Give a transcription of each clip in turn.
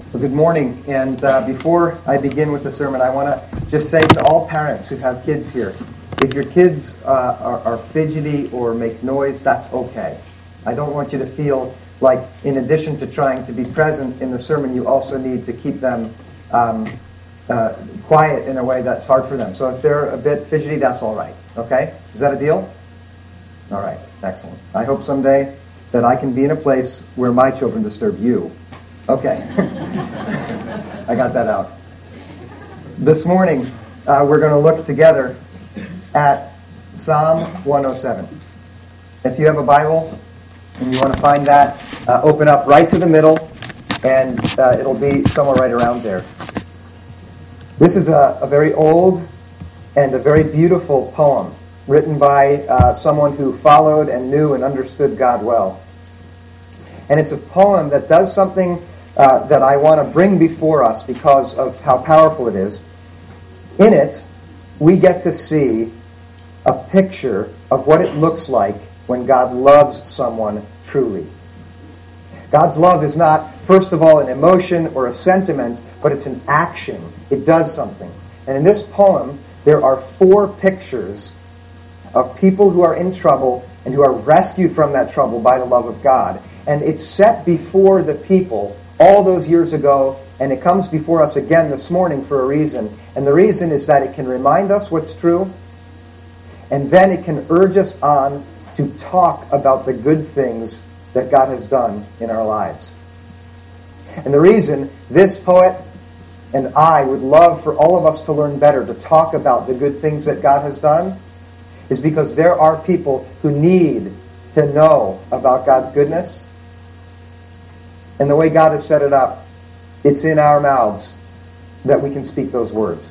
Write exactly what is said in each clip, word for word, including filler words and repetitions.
Well, good morning. And uh, before I begin with the sermon, I want to just say to all parents who have kids here, if your kids uh, are, are fidgety or make noise, that's okay. I don't want you to feel like, in addition to trying to be present in the sermon, you also need to keep them um, uh, quiet in a way that's hard for them. So if they're a bit fidgety, that's all right. Okay? Is that a deal? All right. Excellent. I hope someday that I can be in a place where my children disturb you. Okay. I got that out. This morning, uh, we're going to look together at Psalm one oh seven. If you have a Bible and you want to find that, uh, open up right to the middle, and uh, it'll be somewhere right around there. This is a, a very old and a very beautiful poem written by uh, someone who followed and knew and understood God well. And it's a poem that does something uh, that I want to bring before us because of how powerful it is. In it, we get to see a picture of what it looks like when God loves someone truly. God's love is not, first of all, an emotion or a sentiment, but it's an action. It does something. And in this poem, there are four pictures of people who are in trouble and who are rescued from that trouble by the love of God. And it's set before the people all those years ago, and it comes before us again this morning for a reason. And the reason is that it can remind us what's true, and then it can urge us on to talk about the good things that God has done in our lives. And the reason this poet and I would love for all of us to learn better to talk about the good things that God has done is because there are people who need to know about God's goodness. And the way God has set it up, it's in our mouths that we can speak those words.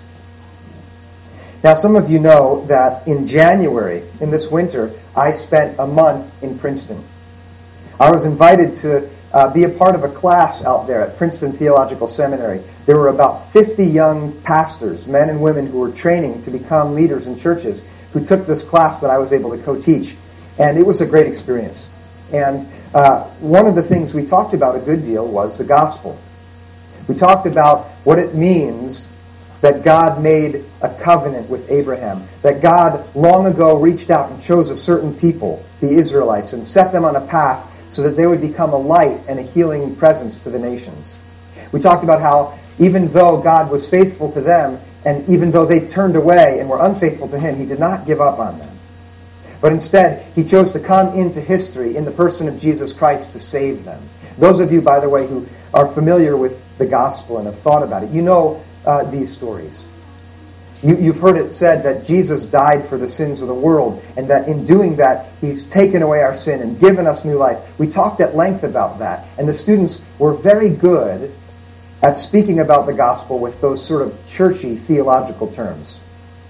Now, some of you know that in January, in this winter, I spent a month in Princeton. I was invited to uh, be a part of a class out there at Princeton Theological Seminary. There were about fifty young pastors, men and women, who were training to become leaders in churches, who took this class that I was able to co-teach. And it was a great experience. And uh, one of the things we talked about a good deal was the gospel. We talked about what it means that God made a covenant with Abraham, that God long ago reached out and chose a certain people, the Israelites, and set them on a path so that they would become a light and a healing presence to the nations. We talked about how even though God was faithful to them, and even though they turned away and were unfaithful to Him, He did not give up on them. But instead, He chose to come into history in the person of Jesus Christ to save them. Those of you, by the way, who are familiar with the gospel and have thought about it, you know uh, these stories. You, you've heard it said that Jesus died for the sins of the world, and that in doing that, He's taken away our sin and given us new life. We talked at length about that, and the students were very good at speaking about the gospel with those sort of churchy theological terms.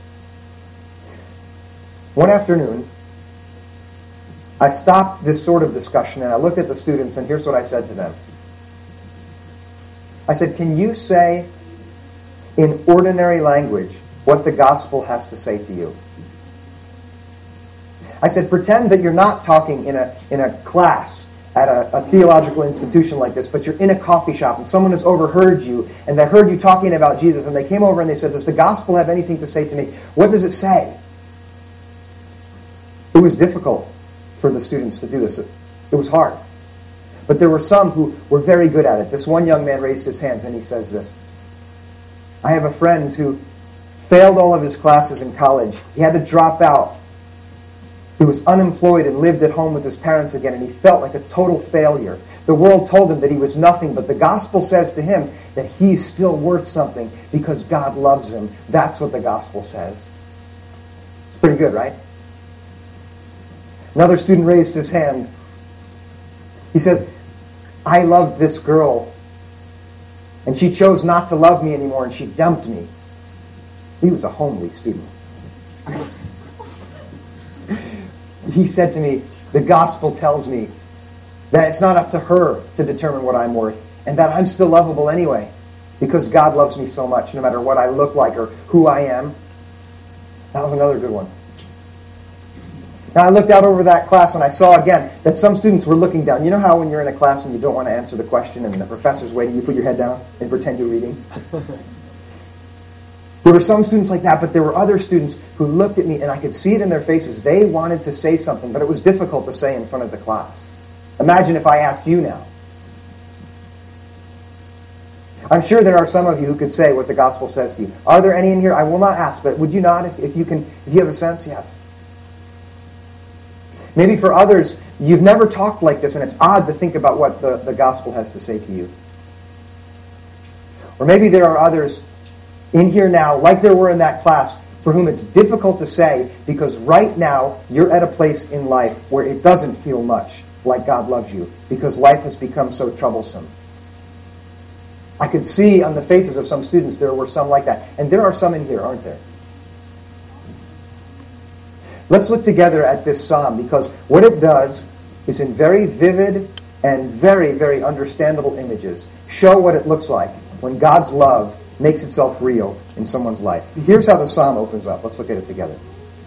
One afternoon, I stopped this sort of discussion and I looked at the students, and here's what I said to them. I said, can you say in ordinary language what the gospel has to say to you? I said, pretend that you're not talking in a in a class at a, a theological institution like this, but you're in a coffee shop and someone has overheard you and they heard you talking about Jesus, and they came over and they said, does the gospel have anything to say to me? What does it say? It was difficult for the students to do this. It, it was hard. But there were some who were very good at it. This one young man raised his hands and he says this. I have a friend who failed all of his classes in college. He had to drop out. He was unemployed and lived at home with his parents again, and he felt like a total failure. The world told him that he was nothing, but the gospel says to him that he's still worth something because God loves him. That's what the gospel says. It's pretty good, right? Another student raised his hand. He says, I loved this girl, and she chose not to love me anymore, and she dumped me. He was a homely student. He said to me, the gospel tells me that it's not up to her to determine what I'm worth, and that I'm still lovable anyway, because God loves me so much, no matter what I look like or who I am. That was another good one. Now I looked out over that class and I saw again that some students were looking down. You know how when you're in a class and you don't want to answer the question and the professor's waiting, you put your head down and pretend you're reading? There were some students like that, but there were other students who looked at me and I could see it in their faces. They wanted to say something, but it was difficult to say in front of the class. Imagine if I asked you now. I'm sure there are some of you who could say what the gospel says to you. Are there any in here? I will not ask, but would you not if, if you can, if you have a sense? Yes. Maybe for others, you've never talked like this and it's odd to think about what the, the gospel has to say to you. Or maybe there are others in here now, like there were in that class, for whom it's difficult to say because right now you're at a place in life where it doesn't feel much like God loves you because life has become so troublesome. I could see on the faces of some students there were some like that. And there are some in here, aren't there? Let's look together at this psalm because what it does is in very vivid and very, very understandable images show what it looks like when God's love makes itself real in someone's life. Here's how the psalm opens up. Let's look at it together.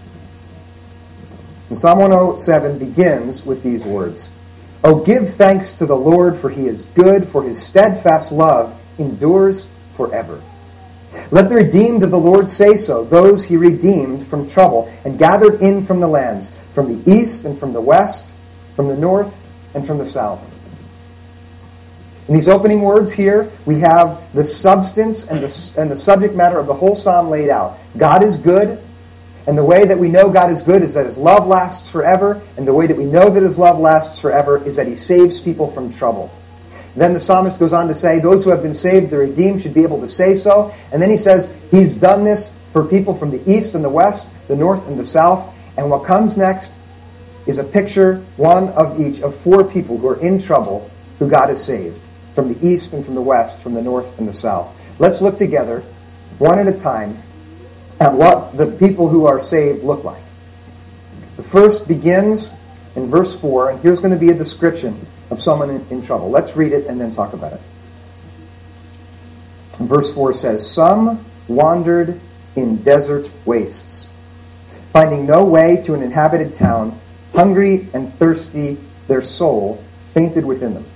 And Psalm one oh seven begins with these words. Oh, give thanks to the Lord, for he is good, for his steadfast love endures forever. Let the redeemed of the Lord say so, those he redeemed from trouble and gathered in from the lands, from the east and from the west, from the north and from the south. In these opening words here, we have the substance and the, and the subject matter of the whole psalm laid out. God is good, and the way that we know God is good is that his love lasts forever, and the way that we know that his love lasts forever is that he saves people from trouble. Then the psalmist goes on to say, those who have been saved, the redeemed, should be able to say so. And then he says, he's done this for people from the east and the west, the north and the south. And what comes next is a picture, one of each, of four people who are in trouble, who God has saved, from the east and from the west, from the north and the south. Let's look together, one at a time, at what the people who are saved look like. The first begins in verse four, and here's going to be a description of someone in, in trouble. Let's read it and then talk about it. And verse four says, some wandered in desert wastes, finding no way to an inhabited town, hungry and thirsty, their soul fainted within them.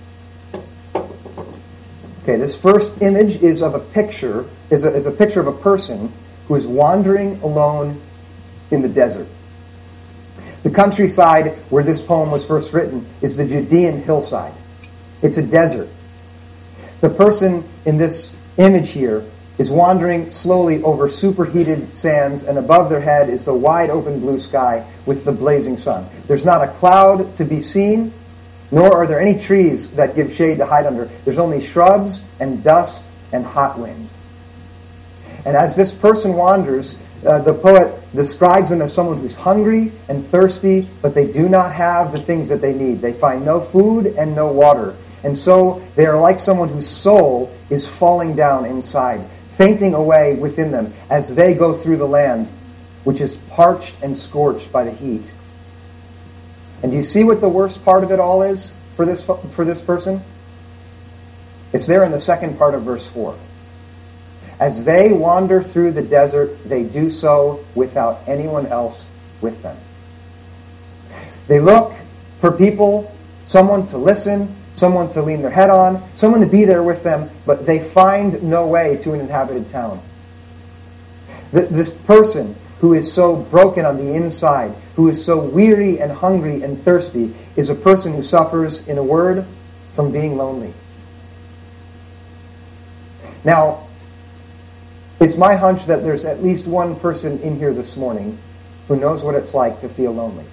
Okay, this first image is of a picture, is a, is a picture of a person who is wandering alone in the desert. The countryside where this poem was first written is the Judean hillside. It's a desert. The person in this image here is wandering slowly over superheated sands, and above their head is the wide open blue sky with the blazing sun. There's not a cloud to be seen, nor are there any trees that give shade to hide under. There's only shrubs and dust and hot wind. And as this person wanders, Uh, the poet describes them as someone who's hungry and thirsty, but they do not have the things that they need. They find no food and no water. And so they are like someone whose soul is falling down inside, fainting away within them as they go through the land, which is parched and scorched by the heat. And do you see what the worst part of it all is for this, for this person? It's there in the second part of verse four. As they wander through the desert, they do so without anyone else with them. They look for people, someone to listen, someone to lean their head on, someone to be there with them, but they find no way to an inhabited town. This person who is so broken on the inside, who is so weary and hungry and thirsty, is a person who suffers, in a word, from being lonely. Now, it's my hunch that there's at least one person in here this morning who knows what it's like to feel lonely.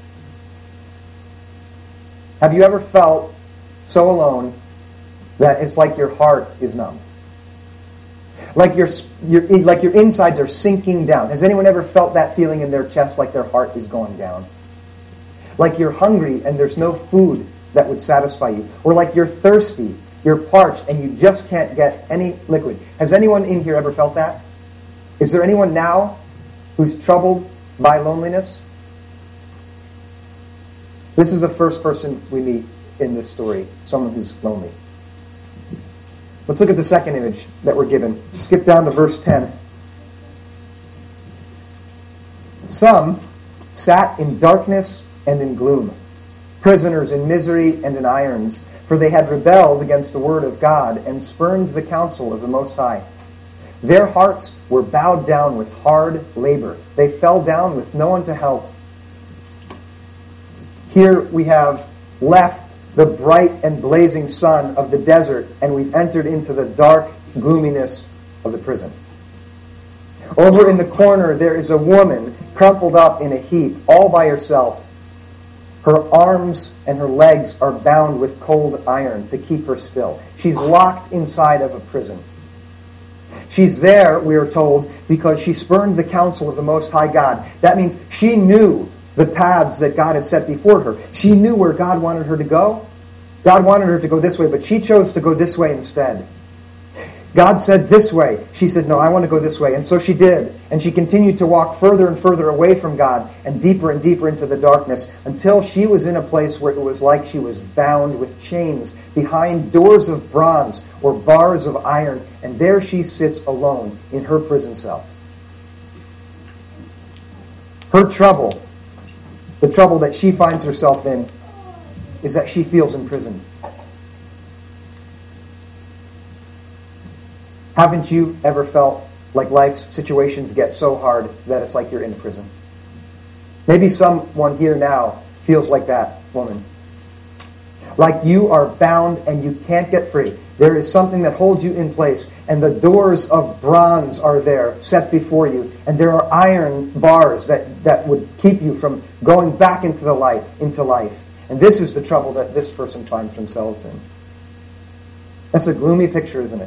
Have you ever felt so alone that it's like your heart is numb? Like your, your, like your insides are sinking down. Has anyone ever felt that feeling in their chest, like their heart is going down? Like you're hungry and there's no food that would satisfy you. Or like you're thirsty, you're parched, and you just can't get any liquid. Has anyone in here ever felt that? Is there anyone now who's troubled by loneliness? This is the first person we meet in this story, someone who's lonely. Let's look at the second image that we're given. Skip down to verse ten. Some sat in darkness and in gloom, prisoners in misery and in irons, for they had rebelled against the word of God and spurned the counsel of the Most High. Their hearts were bowed down with hard labor. They fell down with no one to help. Here we have left the bright and blazing sun of the desert, and we've entered into the dark gloominess of the prison. Over in the corner, there is a woman crumpled up in a heap, all by herself. Her arms and her legs are bound with cold iron to keep her still. She's locked inside of a prison. She's there, we are told, because she spurned the counsel of the Most High God. That means she knew the paths that God had set before her. She knew where God wanted her to go. God wanted her to go this way, but she chose to go this way instead. God said this way. She said, no, I want to go this way. And so she did. And she continued to walk further and further away from God and deeper and deeper into the darkness until she was in a place where it was like she was bound with chains behind doors of bronze or bars of iron. And there she sits alone in her prison cell. Her trouble, the trouble that she finds herself in, is that she feels imprisoned. Haven't you ever felt like life's situations get so hard that it's like you're in prison? Maybe someone here now feels like that woman. Like you are bound and you can't get free. There is something that holds you in place, and the doors of bronze are there set before you, and there are iron bars that, that would keep you from going back into the light, into life. And this is the trouble that this person finds themselves in. That's a gloomy picture, isn't it?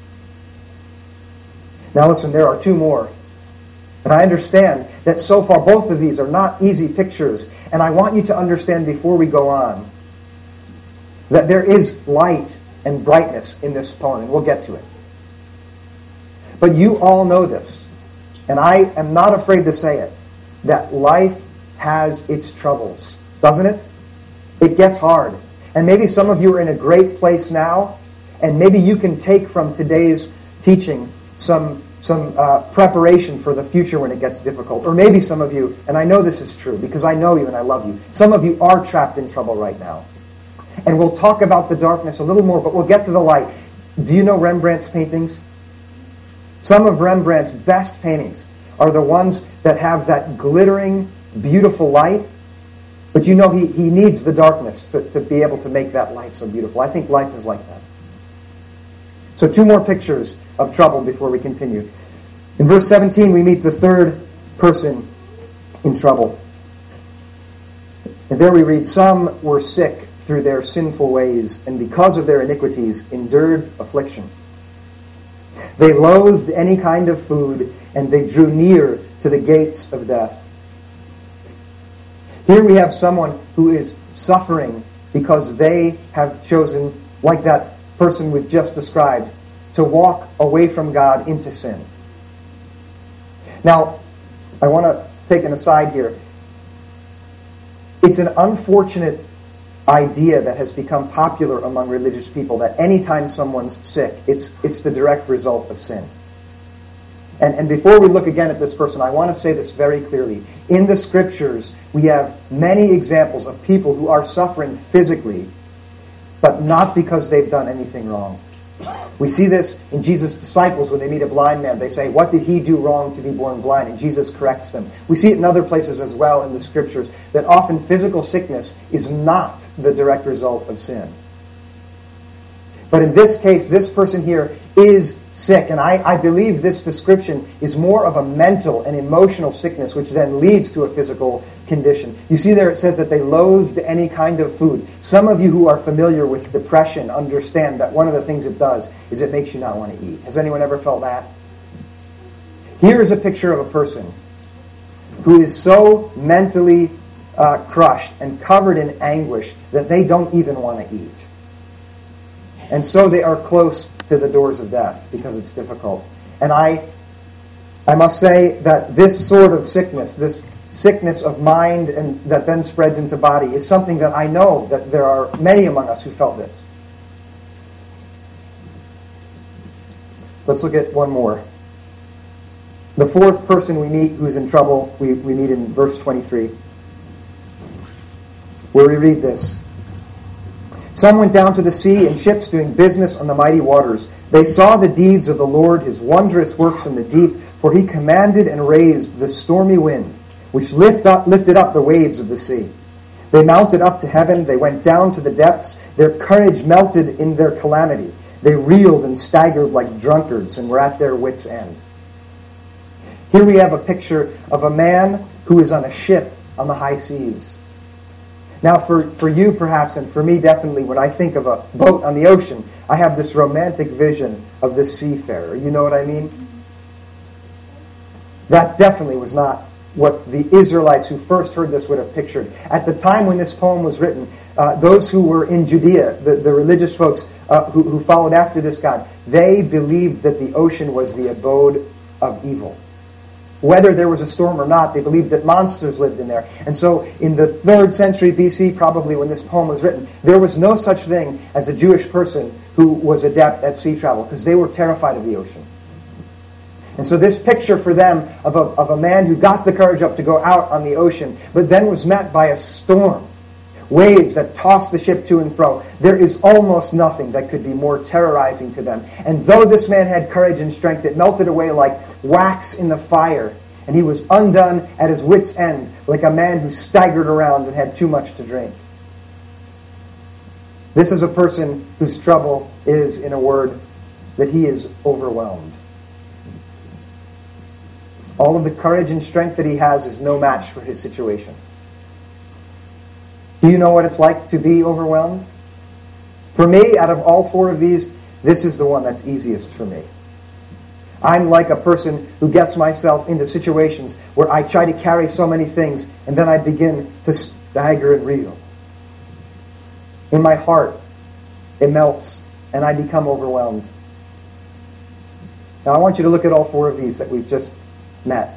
Now listen, there are two more. And I understand that so far both of these are not easy pictures. And I want you to understand before we go on that there is light and brightness in this poem, and we'll get to it. But you all know this, and I am not afraid to say it, that life has its troubles, doesn't it? It gets hard. And maybe some of you are in a great place now, and maybe you can take from today's teaching some some uh, preparation for the future when it gets difficult. Or maybe some of you, and I know this is true because I know you and I love you, some of you are trapped in trouble right now. And we'll talk about the darkness a little more, but we'll get to the light. Do you know Rembrandt's paintings? Some of Rembrandt's best paintings are the ones that have that glittering, beautiful light. But you know he, he needs the darkness to, to be able to make that light so beautiful. I think life is like that. So two more pictures of trouble before we continue. In verse seventeen, we meet the third person in trouble. And there we read, some were sick through their sinful ways, and because of their iniquities endured affliction. They loathed any kind of food, and they drew near to the gates of death. Here we have someone who is suffering because they have chosen, like that person we've just described, to walk away from God into sin. Now, I want to take an aside here. It's an unfortunate idea that has become popular among religious people that anytime someone's sick, it's it's the direct result of sin. And, and before we look again at this person, I want to say this very clearly. In the Scriptures, we have many examples of people who are suffering physically, but not because they've done anything wrong. We see this in Jesus' disciples when they meet a blind man. They say, what did he do wrong to be born blind? And Jesus corrects them. We see it in other places as well in the Scriptures, that often physical sickness is not the direct result of sin. But in this case, this person here is sick. And I, I believe this description is more of a mental and emotional sickness, which then leads to a physical condition. You see there it says that they loathed any kind of food. Some of you who are familiar with depression understand that one of the things it does is it makes you not want to eat. Has anyone ever felt that? Here is a picture of a person who is so mentally uh, crushed and covered in anguish that they don't even want to eat. And so they are close to the doors of death because it's difficult. And I I must say that this sort of sickness, this sickness of mind and that then spreads into body, is something that I know that there are many among us who felt this. Let's look at one more. The fourth person we meet who's in trouble, we, we meet in verse twenty-three. where we read this. Some went down to the sea in ships doing business on the mighty waters. They saw the deeds of the Lord, his wondrous works in the deep, for he commanded and raised the stormy wind, which lift up, lifted up the waves of the sea. They mounted up to heaven, they went down to the depths, their courage melted in their calamity. They reeled and staggered like drunkards and were at their wits' end. Here we have a picture of a man who is on a ship on the high seas. Now, for, for you perhaps, and for me definitely, when I think of a boat on the ocean, I have this romantic vision of this seafarer. You know what I mean? That definitely was not what the Israelites who first heard this would have pictured. At the time when this poem was written, uh, those who were in Judea, the, the religious folks uh, who, who followed after this God, they believed that the ocean was the abode of evil. Whether there was a storm or not, they believed that monsters lived in there. And so in the third century B C, probably when this poem was written, there was no such thing as a Jewish person who was adept at sea travel, because they were terrified of the ocean. And so this picture for them of a, of a man who got the courage up to go out on the ocean, but then was met by a storm, waves that tossed the ship to and fro. There is almost nothing that could be more terrorizing to them. And though this man had courage and strength, it melted away like wax in the fire, and he was undone at his wits' end, like a man who staggered around and had too much to drink. This is a person whose trouble is, in a word, that he is overwhelmed. All of the courage and strength that he has is no match for his situation. Do you know what it's like to be overwhelmed? For me, out of all four of these, this is the one that's easiest for me. I'm like a person who gets myself into situations where I try to carry so many things, and then I begin to stagger and reel. In my heart, it melts, and I become overwhelmed. Now I want you to look at all four of these that we've just met.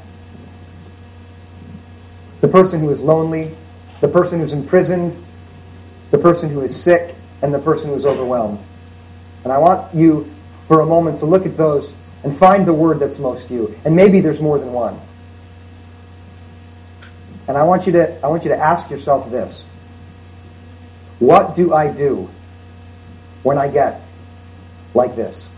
The person who is lonely, the person who's imprisoned, the person who is sick, and the person who is overwhelmed. And I want you for a moment to look at those and find the word that's most you. And maybe there's more than one. And I want you to I want you to ask yourself this. What do I do when I get like this?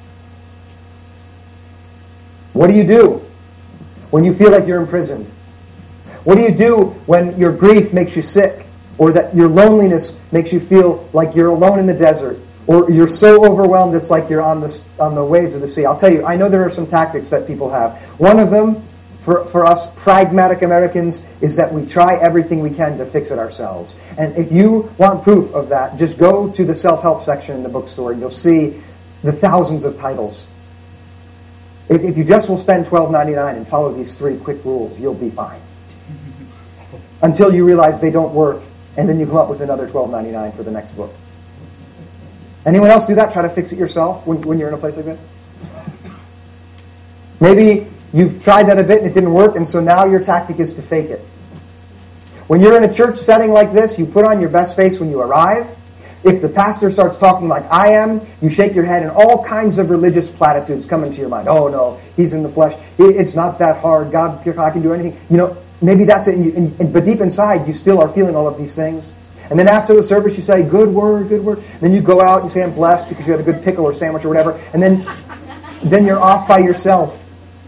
What do you do when you feel like you're imprisoned? What do you do when your grief makes you sick, or that your loneliness makes you feel like you're alone in the desert, or you're so overwhelmed it's like you're on the, on the waves of the sea? I'll tell you, I know there are some tactics that people have. One of them, for, for us pragmatic Americans, is that we try everything we can to fix it ourselves. And if you want proof of that, just go to the self-help section in the bookstore and you'll see the thousands of titles. If, if you just will spend twelve ninety-nine and follow these three quick rules, you'll be fine. Until you realize they don't work, and then you come up with another twelve ninety-nine for the next book. Anyone else do that? Try to fix it yourself when, when you're in a place like this? Maybe you've tried that a bit and it didn't work, and so now your tactic is to fake it. When you're in a church setting like this, you put on your best face when you arrive. If the pastor starts talking like I am, you shake your head and all kinds of religious platitudes come into your mind. Oh no, he's in the flesh. It's not that hard. God, I can do anything. You know, maybe that's it. And you, and, but deep inside, you still are feeling all of these things. And then after the service, you say, good word, good word. And then you go out and you say, I'm blessed because you had a good pickle or sandwich or whatever. And then, then you're off by yourself.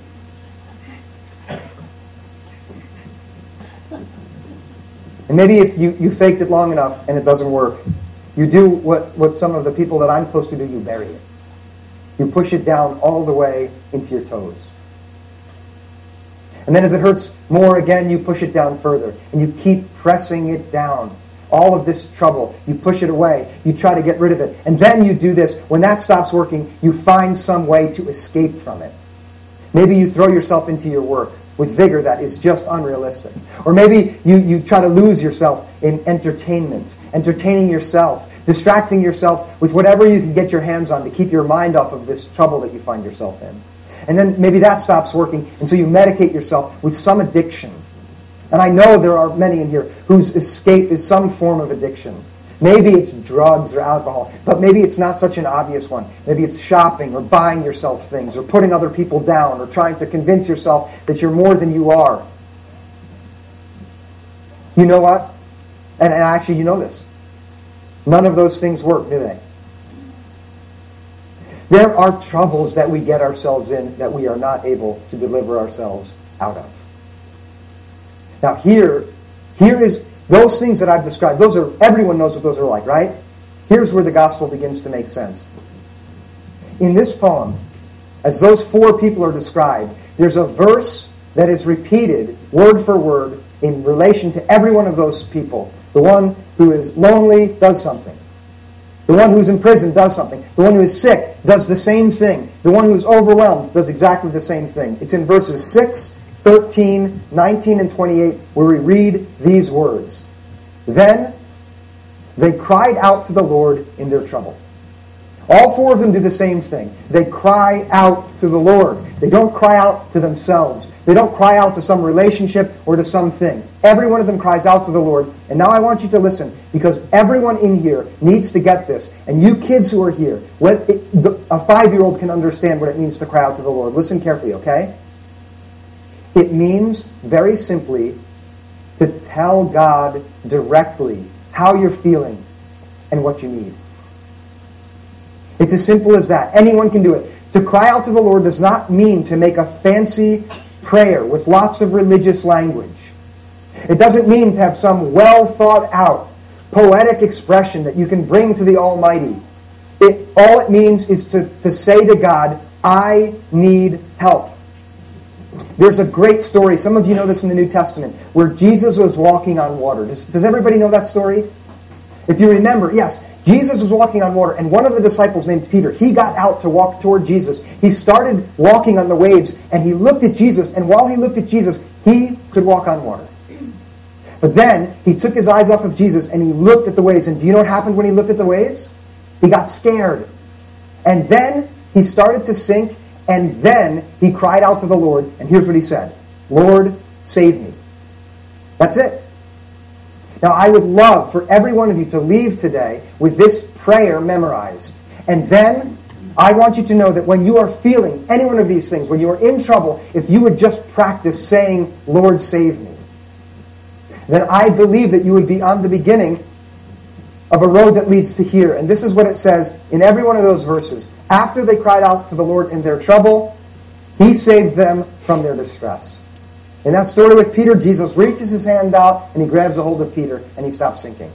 And maybe if you, you faked it long enough and it doesn't work, you do what, what some of the people that I'm supposed to do, you bury it. You push it down all the way into your toes. And then as it hurts more again, you push it down further. And you keep pressing it down. All of this trouble, you push it away. You try to get rid of it. And then you do this. When that stops working, you find some way to escape from it. Maybe you throw yourself into your work with vigor that is just unrealistic. Or maybe you, you try to lose yourself in entertainment, entertaining yourself, distracting yourself with whatever you can get your hands on to keep your mind off of this trouble that you find yourself in. And then maybe that stops working, and so you medicate yourself with some addiction. And I know there are many in here whose escape is some form of addiction. Maybe it's drugs or alcohol, but maybe it's not such an obvious one. Maybe it's shopping or buying yourself things or putting other people down or trying to convince yourself that you're more than you are. You know what? And, and actually, you know this. None of those things work, do they? There are troubles that we get ourselves in that we are not able to deliver ourselves out of. Now here, here is those things that I've described. Those are, everyone knows what those are like, right? Here's where the gospel begins to make sense. In this poem, as those four people are described, there's a verse that is repeated word for word in relation to every one of those people. The one who is lonely does something. The one who's in prison does something. The one who is sick does the same thing. The one who is overwhelmed does exactly the same thing. It's in verses six, thirteen, nineteen, and twenty-eight where we read these words. Then they cried out to the Lord in their trouble. All four of them do the same thing. They cry out to the Lord. They don't cry out to themselves. They don't cry out to some relationship or to something. Every one of them cries out to the Lord. And now I want you to listen, because everyone in here needs to get this. And you kids who are here, what it, a five-year-old can understand what it means to cry out to the Lord. Listen carefully, okay? It means, very simply, to tell God directly how you're feeling and what you need. It's as simple as that. Anyone can do it. To cry out to the Lord does not mean to make a fancy prayer with lots of religious language. It doesn't mean to have some well thought out poetic expression that you can bring to the Almighty. It, all it means is to, to say to God, I need help. There's a great story, some of you know this in the New Testament, where Jesus was walking on water. Does, does everybody know that story? If you remember, yes, Jesus was walking on water, and one of the disciples named Peter, he got out to walk toward Jesus. He started walking on the waves, and he looked at Jesus, and while he looked at Jesus, he could walk on water. But then, he took his eyes off of Jesus, and he looked at the waves, and do you know what happened when he looked at the waves? He got scared. And then, he started to sink, and then he cried out to the Lord, and here's what he said, Lord, save me. That's it. Now, I would love for every one of you to leave today with this prayer memorized. And then, I want you to know that when you are feeling any one of these things, when you are in trouble, if you would just practice saying, Lord, save me, then I believe that you would be on the beginning of a road that leads to here. And this is what it says in every one of those verses. After they cried out to the Lord in their trouble, He saved them from their distress. In that story with Peter, Jesus reaches His hand out and He grabs a hold of Peter and he stops sinking.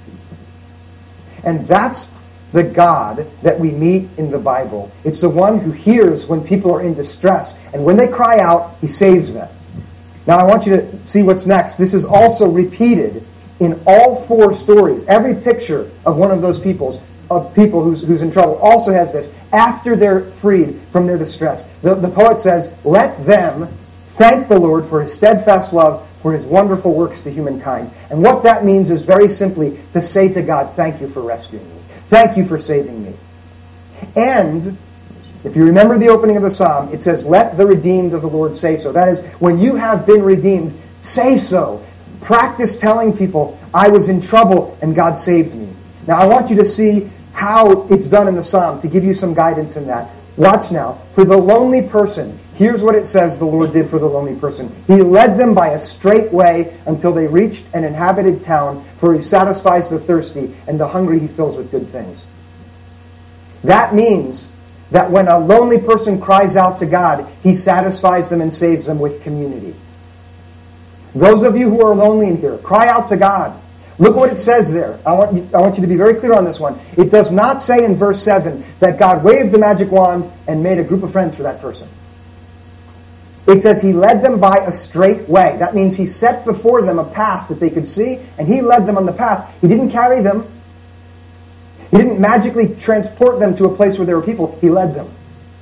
And that's the God that we meet in the Bible. It's the one who hears when people are in distress. And when they cry out, He saves them. Now I want you to see what's next. This is also repeated in all four stories. Every picture of one of those peoples, of people who's, who's in trouble, also has this. After they're freed from their distress. The, the poet says, let them thank the Lord for His steadfast love, for His wonderful works to humankind. And what that means is very simply to say to God, thank you for rescuing me. Thank you for saving me. And if you remember the opening of the psalm, it says, let the redeemed of the Lord say so. That is, when you have been redeemed, say so. Practice telling people, I was in trouble and God saved me. Now I want you to see how it's done in the psalm to give you some guidance in that. Watch now. For the lonely person, here's what it says the Lord did for the lonely person. He led them by a straight way until they reached an inhabited town, for He satisfies the thirsty, and the hungry He fills with good things. That means that when a lonely person cries out to God, He satisfies them and saves them with community. Those of you who are lonely in here, cry out to God. Look what it says there. I want you, I want you to be very clear on this one. It does not say in verse seven that God waved a magic wand and made a group of friends for that person. It says He led them by a straight way. That means He set before them a path that they could see, and He led them on the path. He didn't carry them. He didn't magically transport them to a place where there were people. He led them.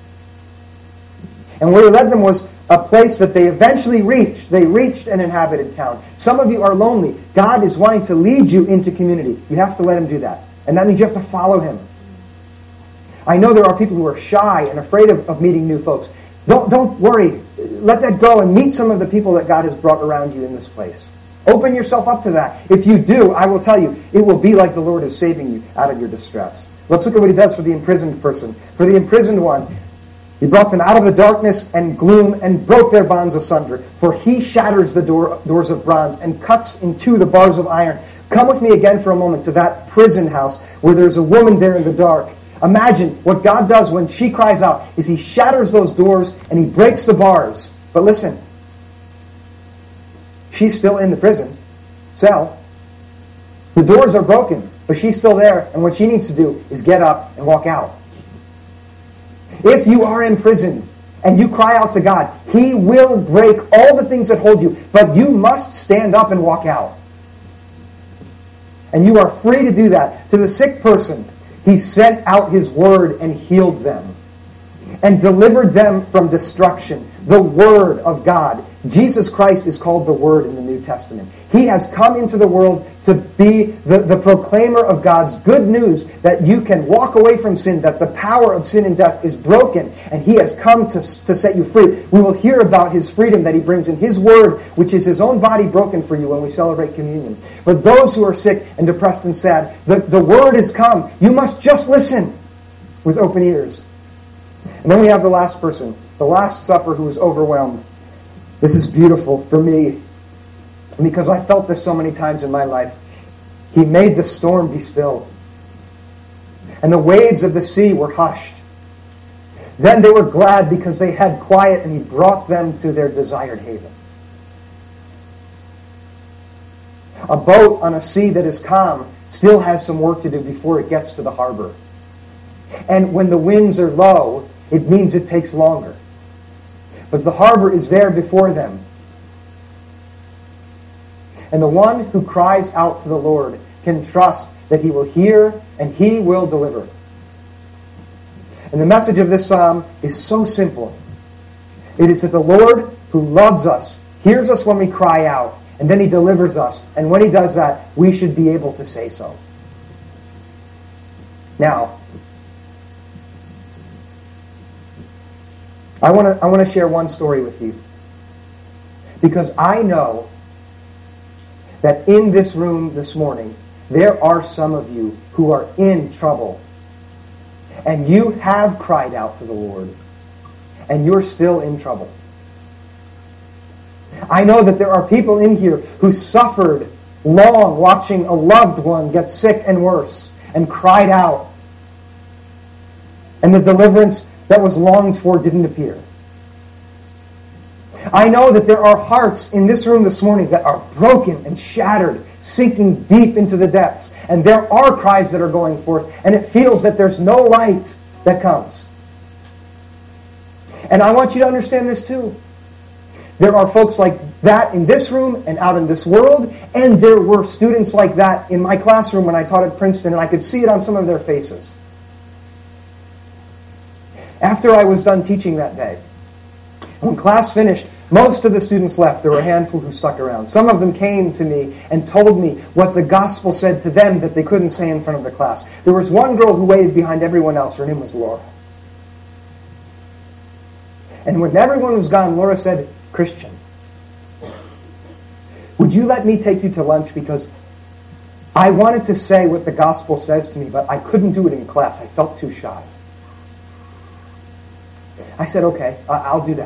And where He led them was a place that they eventually reached. They reached an inhabited town. Some of you are lonely. God is wanting to lead you into community. You have to let Him do that. And that means you have to follow Him. I know there are people who are shy and afraid of, of meeting new folks. Don't, don't worry. Let that go and meet some of the people that God has brought around you in this place. Open yourself up to that. If you do, I will tell you, it will be like the Lord is saving you out of your distress. Let's look at what He does for the imprisoned person. For the imprisoned one, He brought them out of the darkness and gloom and broke their bonds asunder. For He shatters the door, doors of bronze and cuts in two the bars of iron. Come with me again for a moment to that prison house where there's a woman there in the dark. Imagine what God does when she cries out is he shatters those doors and he breaks the bars. But listen, she's still in the prison cell. The doors are broken, but she's still there, and what she needs to do is get up and walk out. If you are in prison and you cry out to God, he will break all the things that hold you, but you must stand up and walk out. And you are free to do that. To the sick person, he sent out his word and healed them and delivered them from destruction. The Word of God. Jesus Christ is called the Word in the New Testament. He has come into the world to be the, the proclaimer of God's good news that you can walk away from sin, that the power of sin and death is broken, and he has come to, to set you free. We will hear about his freedom that he brings in his Word, which is his own body broken for you when we celebrate communion. But those who are sick and depressed and sad, the, the Word has come. You must just listen with open ears. And then we have the last person, the Last Supper, who is overwhelmed. This is beautiful for me because I felt this so many times in my life. He made the storm be still, and the waves of the sea were hushed. Then they were glad because they had quiet, and he brought them to their desired haven. A boat on a sea that is calm still has some work to do before it gets to the harbor. And when the winds are low, it means it takes longer. But the harbor is there before them. And the one who cries out to the Lord can trust that he will hear and he will deliver. And the message of this psalm is so simple. It is that the Lord, who loves us, hears us when we cry out, and then he delivers us. And when he does that, we should be able to say so. Now, I want to I want to share one story with you. Because I know that in this room this morning, there are some of you who are in trouble. And you have cried out to the Lord. And you're still in trouble. I know that there are people in here who suffered long watching a loved one get sick and worse and cried out. And the deliverance that was longed for didn't appear. I know that there are hearts in this room this morning that are broken and shattered, sinking deep into the depths. And there are cries that are going forth, and it feels that there's no light that comes. And I want you to understand this too. There are folks like that in this room and out in this world, and there were students like that in my classroom when I taught at Princeton, and I could see it on some of their faces. After I was done teaching that day, when class finished, most of the students left. There were a handful who stuck around. Some of them came to me and told me what the gospel said to them that they couldn't say in front of the class. There was one girl who waited behind everyone else. Her name was Laura. And when everyone was gone, Laura said, "Christian, would you let me take you to lunch? Because I wanted to say what the gospel says to me, but I couldn't do it in class. I felt too shy." I said, "Okay, I'll do that."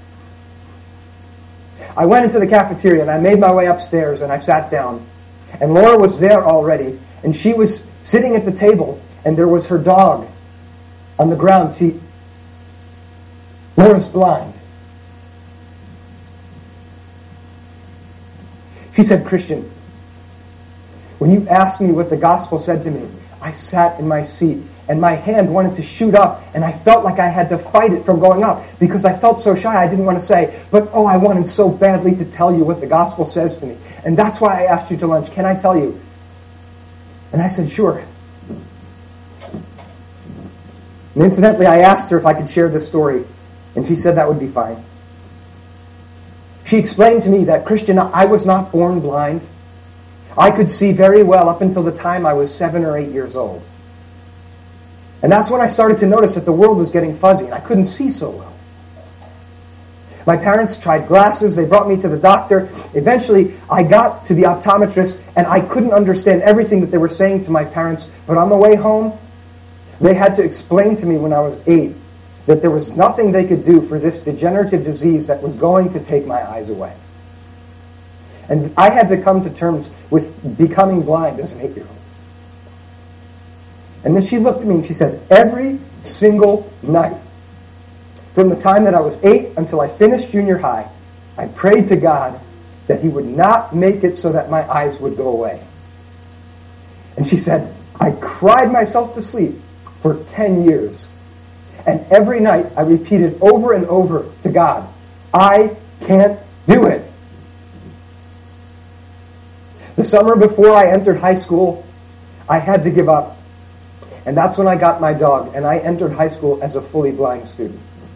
I went into the cafeteria and I made my way upstairs and I sat down. And Laura was there already. And she was sitting at the table and there was her dog on the ground. See, Laura's blind. She said, "Christian, when you asked me what the gospel said to me, I sat in my seat and my hand wanted to shoot up, and I felt like I had to fight it from going up because I felt so shy I didn't want to say, but oh, I wanted so badly to tell you what the gospel says to me. And that's why I asked you to lunch. Can I tell you?" And I said, "Sure." And incidentally, I asked her if I could share this story, and she said that would be fine. She explained to me that, "Christian, I was not born blind. I could see very well up until the time I was seven or eight years old. And that's when I started to notice that the world was getting fuzzy and I couldn't see so well. My parents tried glasses. They brought me to the doctor. Eventually, I got to the optometrist and I couldn't understand everything that they were saying to my parents. But on the way home, they had to explain to me when I was eight that there was nothing they could do for this degenerative disease that was going to take my eyes away. And I had to come to terms with becoming blind as an eight-year-old. And then she looked at me and she said, every single night, from the time that I was eight until I finished junior high, I prayed to God that he would not make it so that my eyes would go away. And she said, I cried myself to sleep for ten years. And every night I repeated over and over to God, I can't do it. The summer before I entered high school, I had to give up. And that's when I got my dog, and I entered high school as a fully blind student.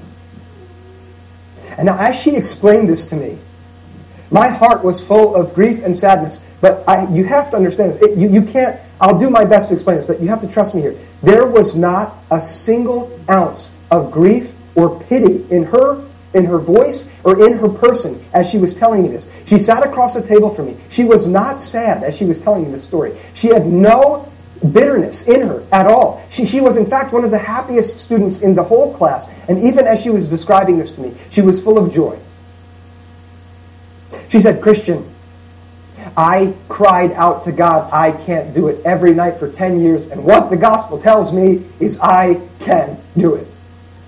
And now as she explained this to me, my heart was full of grief and sadness. But I, you have to understand this. It, you, you can't, I'll do my best to explain this, but you have to trust me here. There was not a single ounce of grief or pity in her, in her voice or in her person as she was telling me this. She sat across the table from me. She was not sad as she was telling me this story. She had no bitterness in her at all. She, she was, in fact, one of the happiest students in the whole class. And even as she was describing this to me, she was full of joy. She said, Christian, I cried out to God, I can't do it, every night for ten years. And what the gospel tells me is I can do it.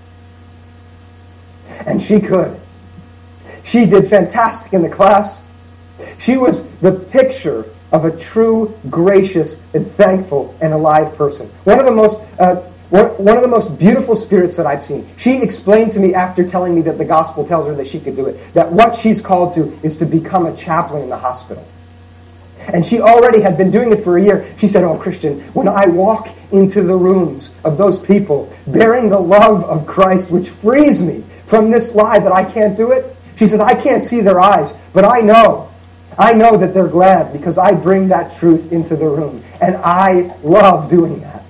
And she could. She did fantastic in the class. She was the picture of a true, gracious, and thankful and alive person. One of the most uh, one, one of the most beautiful spirits that I've seen. She explained to me after telling me that the gospel tells her that she could do it, that what she's called to is to become a chaplain in the hospital. And she already had been doing it for a year. She said, oh, Christian, when I walk into the rooms of those people bearing the love of Christ, which frees me from this lie that I can't do it, she said, I can't see their eyes, but I know. I know that they're glad because I bring that truth into the room. And I love doing that.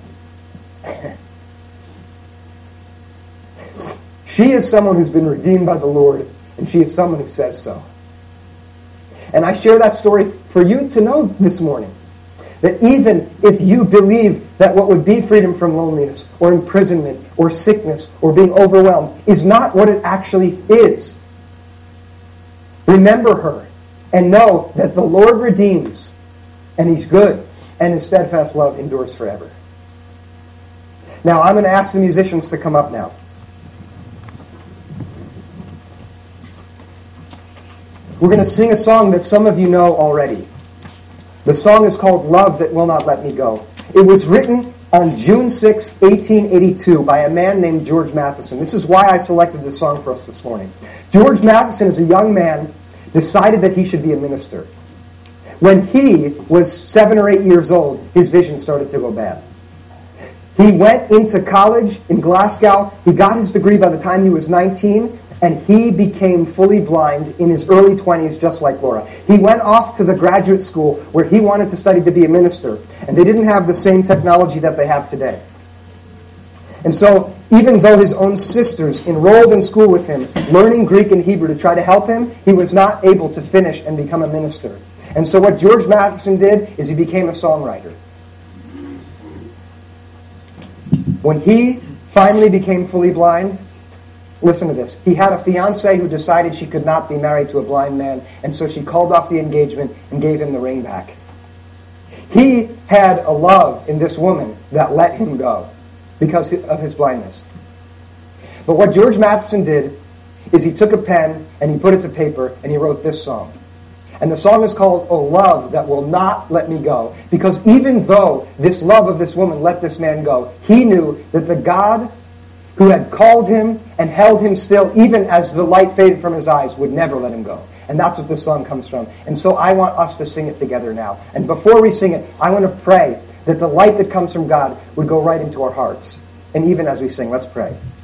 She is someone who's been redeemed by the Lord, and she is someone who says so. And I share that story for you to know this morning, that even if you believe that what would be freedom from loneliness or imprisonment or sickness or being overwhelmed is not what it actually is, remember her and know that the Lord redeems, and He's good, and His steadfast love endures forever. Now, I'm going to ask the musicians to come up now. We're going to sing a song that some of you know already. The song is called Love That Will Not Let Me Go. It was written on June sixth, eighteen eighty-two by a man named George Matheson. This is why I selected this song for us this morning. George Matheson, as a young man, decided that he should be a minister. When he was seven or eight years old, his vision started to go bad. He went into college in Glasgow. He got his degree by the time he was nineteen, and he became fully blind in his early twenties, just like Laura. He went off to the graduate school where he wanted to study to be a minister, and they didn't have the same technology that they have today. And so, even though his own sisters enrolled in school with him, learning Greek and Hebrew to try to help him, he was not able to finish and become a minister. And so what George Matheson did is he became a songwriter. When he finally became fully blind, listen to this. He had a fiancée who decided she could not be married to a blind man, and so she called off the engagement and gave him the ring back. He had a love in this woman that let him go because of his blindness. But what George Matheson did is he took a pen and he put it to paper and he wrote this song. And the song is called, Oh Love That Will Not Let Me Go. Because even though this love of this woman let this man go, he knew that the God who had called him and held him still, even as the light faded from his eyes, would never let him go. And that's what this song comes from. And so I want us to sing it together now. And before we sing it, I want to pray that the light that comes from God would go right into our hearts. And even as we sing, let's pray.